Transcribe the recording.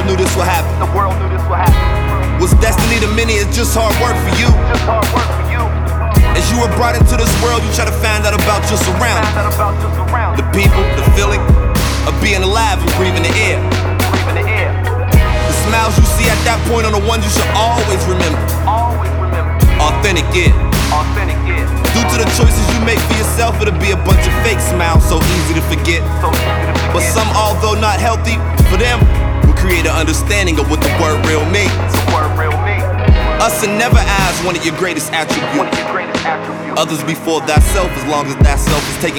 world knew this would happen. What's destiny to many is just hard work for you. As you were brought into this world, you try to find out about your surroundings. The people, the feeling of being alive and breathing the air. The smiles you see at that point are the ones you should always remember. Authentic, yeah. Due to the choices you make for yourself, it'll be a bunch of fake smiles, so easy to forget. But some, although not healthy for them, will create an understanding of what the word real means. Us and never eyes, one of your greatest attributes. Others before thyself, as long as thyself is taken